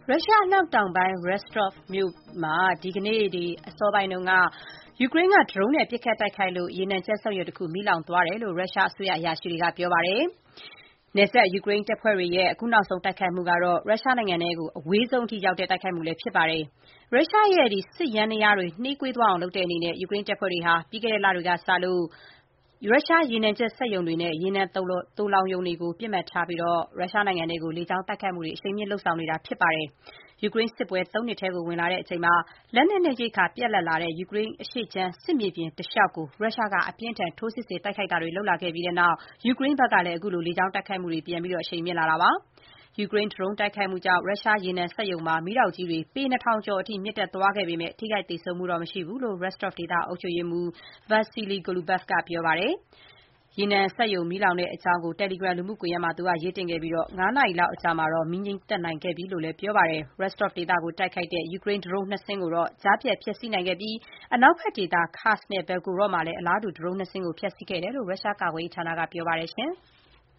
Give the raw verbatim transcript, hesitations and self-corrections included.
ရုရှားအနောက်တောင်ပိုင်း Rostov မြို့မှာဒီကနေ့အစောပိုင်းကယူကရိန်းကဒရုန်းနဲ့ပစ်ခတ်တိုက်ခိုက်လို့ရေနံချက်စက်ရုံတခုမီးလောင်သွားတယ်လို့ရုရှားအစိုးရအရာရှိတွေကပြောပါတယ်။နယ်စပ်ယူကရိန်းတပ်ဖွဲ့တွေရဲ့အခုနောက်ဆုံးတိုက်ခိုက်မှုကတော့ရုရှားနိုင်ငံထဲကိုအဝေးဆုံးထိရောက်တဲ့တိုက်ခိုက်မှုလည်းဖြစ်ပါတယ်။ရုရှားရဲ့စစ်ယန္တရားတွေနှေးကွေးသွားအောင်လုပ်တဲ့အနေနဲ့ယူကရိန်းတပ်ဖွဲ့တွေဟာပြီးခဲ့တဲ့လတွေကစလို့ရုရှားရေနံချက်စက်ရုံတွေနဲ့ရေနံသိုလှောင်ရုံတွေကိုပစ်မှတ်ထားပြီးရုရှားနိုင်ငံထဲကိုလေကြောင်းတိုက်ခိုက်မှုတွေအရှိန်မြင့်လုပ်ဆောင်နေတာဖြစ်ပါတယ်။ယူကရိန်းစစ်ပွဲသုံးနှစ်ထဲကိုဝင်လာချိန်မှာလက်နက်နဲ့ရိက္ခာပြတ်လပ်လာတဲ့ယူကရိန်းအရှေ့ခြမ်းစစ်မြေပြင်တလျှောက်ကိုရုရှားကအပြင်းထန်ထိုးစစ်ဆင်တိုက်ခိုက်တာတွေလုပ်လာခဲ့ပြီးတဲ့နောက်ယူကရိန်းဘက်ကလည်းအခုလိုလေကြောင်းတိုက်ခိုက်မှုတွေပြန်ပြီးအရှိန်မြင့်လာတာပါ။ယူကရိန်းဒရုန်းတိုက်ခိုက်မှုကြောင့်ရုရှားရေနံစက်ရုံမှာမီးတောက်ကြီးတွေပေနှစ်ထောင်ကျော်အထိမြင့်တက်သွားခဲ့ပေမဲ့ထိခိုက်သေဆုံးမှုတော့မရှိဘူးလို့ Rostov ဒေသအုပ်ချုပ်ရေးမှူး Vasily Golubov ကပြောပါတယ်။ရေနံစက်ရုံမီးလောင်တဲ့အကြောင်း Telegram လူမှုကွန်ရက်မှာသူကရေးတင်ခဲ့ပြီးငါးနာရီလောက်အကြာမှာတော့မီးငြိမ်းသက်နိုင်ခဲ့ပြီလို့လည်းပြောပါတယ်။ Rostov ဒေသကိုတိုက်ခိုက်တဲ့ယူကရိန်းဒရုန်းနှစ်စင်းကိုတော့ကြားဖြတ်ဖျက်ဆီးနိုင်ခဲ့ပြီးအနောက်ဘက်ဒေသ Kursk နဲ့ Belgorod မှာလည်းအလားတူဒရုန်းနှစ်စင်းကိုဖျက်ဆီးခဲ့တယ်လို့ရုရှားကာကွယ်ရေးဌာနကပြောပါတယ်။